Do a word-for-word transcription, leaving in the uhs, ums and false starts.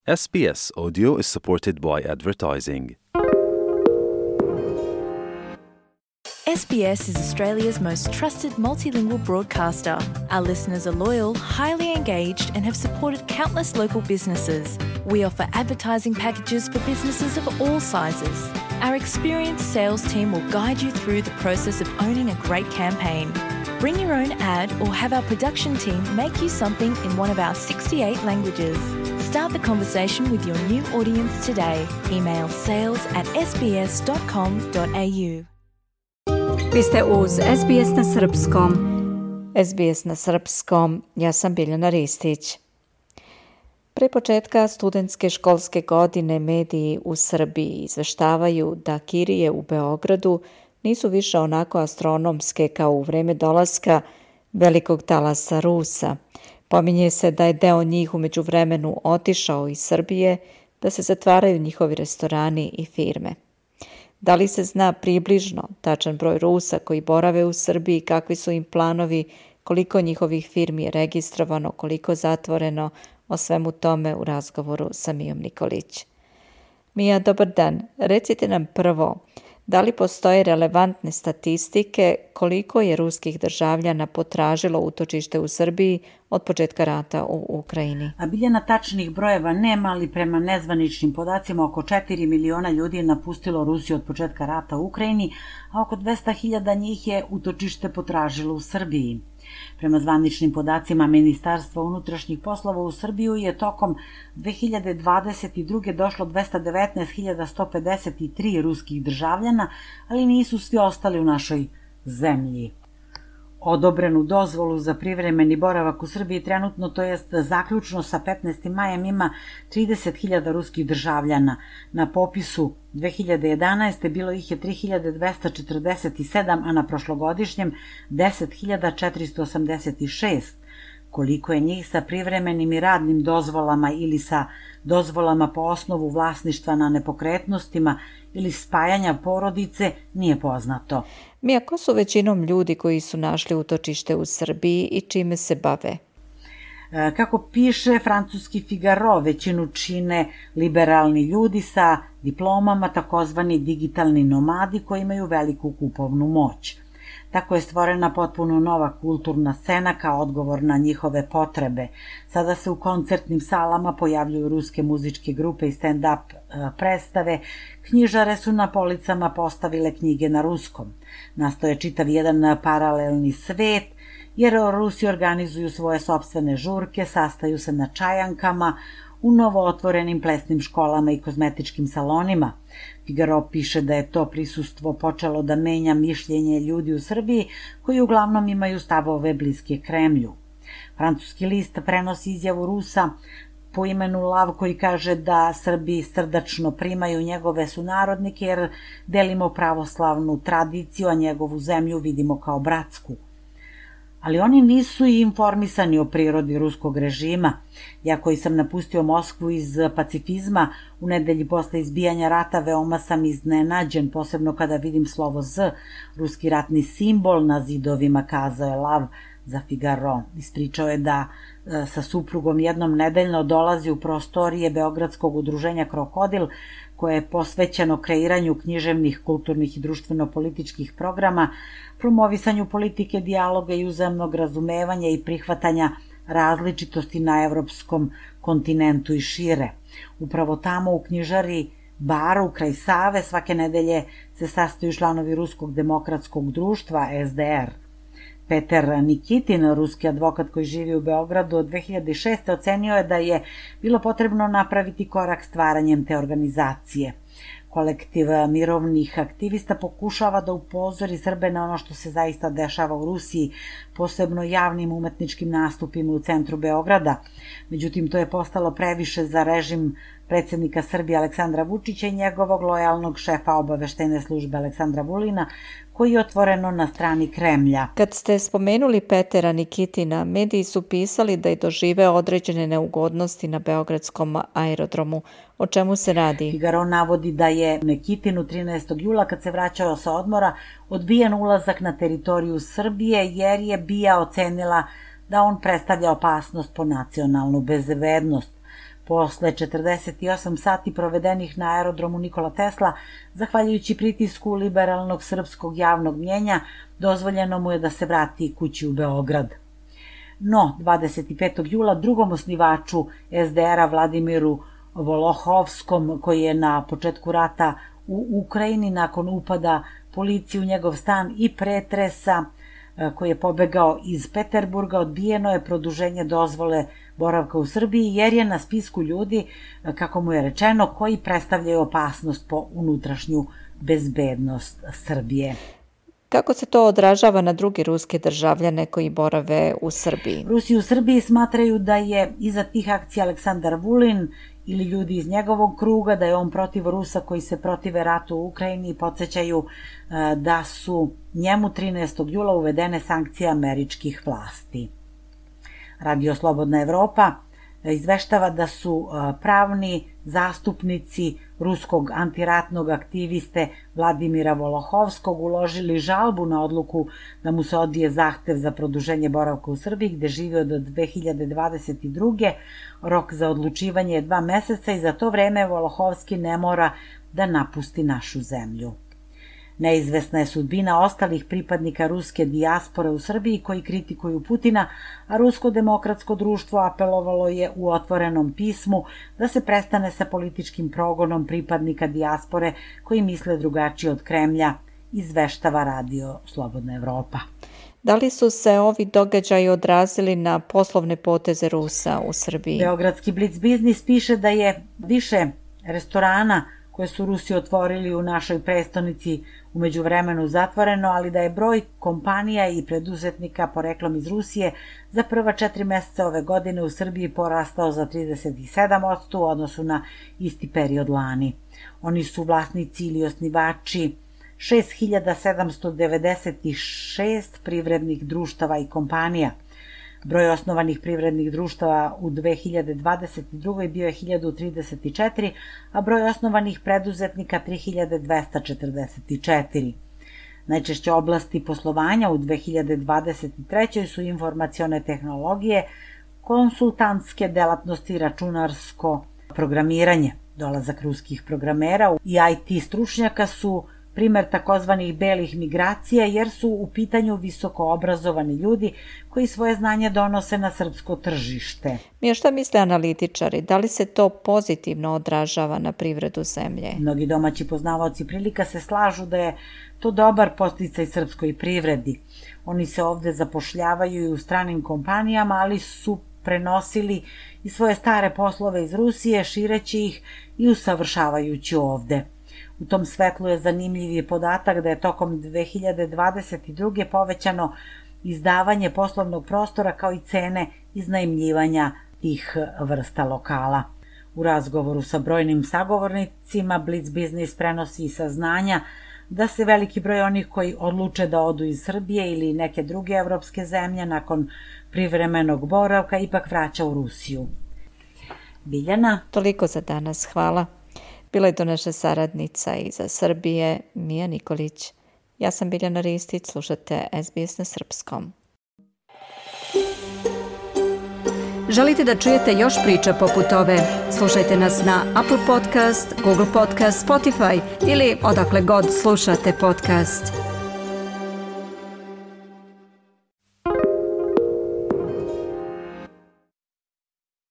S B S Audio is supported by advertising. S B S is Australia's most trusted multilingual broadcaster. Our listeners are loyal, highly engaged, and have supported countless local businesses. We offer advertising packages for businesses of all sizes. Our experienced sales team will guide you through the process of owning a great campaign. Bring your own ad or have our production team make you something in one of our sixty-eight languages. Start the conversation with your new audience today. Email sales at s b s dot com dot a u. Vi ste uz S B S na srpskom. S B S na srpskom, ja sam Biljana Ristić. Pre početka studentske školske godine mediji u Srbiji izveštavaju da kirije u Beogradu nisu više onako astronomske kao u vreme dolaska velikog talasa Rusa. Pominje se da je deo njih u međuvremenu otišao iz Srbije, da se zatvaraju njihovi restorani i firme. Da li se zna približno tačan broj Rusa koji borave u Srbiji, kakvi su im planovi, koliko njihovih firmi je registrovano, koliko zatvoreno, o svemu tome u razgovoru sa Mijom Nikolić. Mija, dobar dan. Recite nam prvo, da li postoje relevantne statistike koliko je ruskih državljana potražilo utočište u Srbiji od početka rata u Ukrajini? A Biljana, tačnih brojeva nema, ali prema nezvaničnim podacima oko četiri miliona ljudi je napustilo Rusiju od početka rata u Ukrajini, a oko dvesta hiljada njih je utočište potražilo u Srbiji. Prema zvaničnim podacima Ministarstva unutrašnjih poslova u Srbiju je tokom dve hiljade dvadeset druge. došlo dvesta devetnaest hiljada sto pedeset tri ruskih državljana, ali nisu svi ostali u našoj zemlji. Odobrenu dozvolu za privremeni boravak u Srbiji trenutno, to jest zaključno sa petnaestim majem, ima trideset hiljada ruskih državljana. Na popisu dve hiljade jedanaeste. bilo ih je tri hiljade dvesta četrdeset sedam, a na prošlogodišnjem deset hiljada četiristo osamdeset šest. Koliko je njih sa privremenim i radnim dozvolama ili sa dozvolama po osnovu vlasništva na nepokretnostima ili spajanja porodice, nije poznato. Mija, ko su većinom ljudi koji su našli utočište u Srbiji i čime se bave? Kako piše francuski Figaro, većinu čine liberalni ljudi sa diplomama, takozvani digitalni nomadi koji imaju veliku kupovnu moć. Tako je stvorena potpuno nova kulturna scena kao odgovor na njihove potrebe. Sada se u koncertnim salama pojavljuju ruske muzičke grupe i stand-up predstave, knjižare su na policama postavile knjige na ruskom. Nastoje čitav jedan paralelni svet, jer Rusi organizuju svoje sopstvene žurke, sastaju se na čajankama, u novo otvorenim plesnim školama i kozmetičkim salonima. Figaro piše da je to prisustvo počelo da menja mišljenje ljudi u Srbiji, koji uglavnom imaju stavove bliske Kremlju. Francuski list prenosi izjavu Rusa po imenu Lav koji kaže da Srbi srdačno primaju njegove sunarodnike jer delimo pravoslavnu tradiciju, a njegovu zemlju vidimo kao bratsku. Ali oni nisu i informisani o prirodi ruskog režima. Ja koji sam napustio Moskvu iz pacifizma, u nedelji posle izbijanja rata veoma sam iznenađen, posebno kada vidim slovo Z, ruski ratni simbol na zidovima, kazao je Lav za Figaro. Ispričao je da sa suprugom jednom nedeljno dolazi u prostorije Beogradskog udruženja Krokodil, koje je posvećeno kreiranju književnih, kulturnih i društveno-političkih programa, promovisanju politike, dijaloga i uzajamnog razumevanja i prihvatanja različitosti na evropskom kontinentu i šire. Upravo tamo u knjižari Baru kraj Save svake nedelje se sastaju članovi Ruskog demokratskog društva S D R. Peter Nikitin, ruski advokat koji živi u Beogradu od dve hiljade šeste. ocenio je da je bilo potrebno napraviti korak stvaranjem te organizacije. Kolektiv mirovnih aktivista pokušava da upozori Srbe na ono što se zaista dešava u Rusiji, posebno javnim umetničkim nastupima u centru Beograda. Međutim, to je postalo previše za režim predsjednika Srbije Aleksandra Vučića i njegovog lojalnog šefa obaveštajne službe Aleksandra Vulina, koji je otvoreno na strani Kremlja. Kad ste spomenuli Petera Nikitina, mediji su pisali da je doživeo određene neugodnosti na beogradskom aerodromu. O čemu se radi? Figaro navodi da je Nikitinu trinaestog jula, kad se vraćao sa odmora, odbijen ulazak na teritoriju Srbije jer je B I A ocenila da on predstavlja opasnost po nacionalnu bezbednost. Posle četrdeset osam sati provedenih na aerodromu Nikola Tesla, zahvaljujući pritisku liberalnog srpskog javnog mnjenja, dozvoljeno mu je da se vrati kući u Beograd. No, dvadeset petog jula drugom osnivaču es de era Vladimiru Volohovskom, koji je na početku rata u Ukrajini nakon upada policije u njegov stan i pretresa koji je pobegao iz Peterburga, odbijeno je produženje dozvole boravka u Srbiji jer je na spisku ljudi, kako mu je rečeno, koji predstavljaju opasnost po unutrašnju bezbednost Srbije. Kako se to odražava na druge ruske državljane koji borave u Srbiji? Rusi u Srbiji smatraju da je iza tih akcija Aleksandar Vulin ili ljudi iz njegovog kruga, da je on protiv Rusa koji se protive ratu u Ukrajini i podsjećaju da su njemu trinaestog jula uvedene sankcije američkih vlasti. Radio Slobodna Evropa izveštava da su pravni zastupnici ruskog antiratnog aktiviste Vladimira Volohovskog uložili žalbu na odluku da mu se odbije zahtev za produženje boravka u Srbiji, gde živi do dve hiljade dvadeset druge. Rok za odlučivanje je dva meseca i za to vreme Volohovski ne mora da napusti našu zemlju. Neizvesna je sudbina ostalih pripadnika ruske dijaspore u Srbiji koji kritikuju Putina, a Rusko demokratsko društvo apelovalo je u otvorenom pismu da se prestane sa političkim progonom pripadnika dijaspore koji misle drugačije od Kremlja, izveštava Radio Slobodna Evropa. Da li su se ovi događaji odrazili na poslovne poteze Rusa u Srbiji? Beogradski Blic biznis piše da je više restorana koje su Rusi otvorili u našoj prestonici u međuvremenu zatvoreno, ali da je broj kompanija i preduzetnika poreklom iz Rusije za prva četiri meseca ove godine u Srbiji porastao za trideset sedam posto u odnosu na isti period lani. Oni su vlasnici ili osnivači šest hiljada sedamsto devedeset šest privrednih društava i kompanija. Broj osnovanih privrednih društava u dve hiljade dvadeset drugoj bio je hiljadu trideset četiri, a broj osnovanih preduzetnika tri hiljade dvesta četrdeset četiri. Najčešće oblasti poslovanja u dve hiljade dvadeset trećoj su informacione tehnologije, konsultantske delatnosti i računarsko programiranje. Dolazak ruskih programera i i te stručnjaka su primer takozvanih belih migracija, jer su u pitanju visoko obrazovani ljudi koji svoje znanje donose na srpsko tržište. Mija, šta misle analitičari? Da li se to pozitivno odražava na privredu zemlje? Mnogi domaći poznavaoci prilika se slažu da je to dobar podsticaj srpskoj privredi. Oni se ovde zapošljavaju i u stranim kompanijama, ali su prenosili i svoje stare poslove iz Rusije, šireći ih i usavršavajući ovde. U tom svetlu je zanimljiv je podatak da je tokom dve hiljade dvadeset druge povećano izdavanje poslovnog prostora kao i cene iznajmljivanja tih vrsta lokala. U razgovoru sa brojnim sagovornicima Blic biznis prenosi saznanja da se veliki broj onih koji odluče da odu iz Srbije ili neke druge evropske zemlje nakon privremenog boravka ipak vraća u Rusiju. Biljana? Toliko za danas, hvala. Bila je to naša saradnica iz Srbije, Mija Nikolić. Ja sam Biljana Ristić, slušate es be es na srpskom. Želite da čujete još priča poput ove? Slušajte nas na Apple Podcast, Google Podcast, Spotify ili odakle god slušate podcast.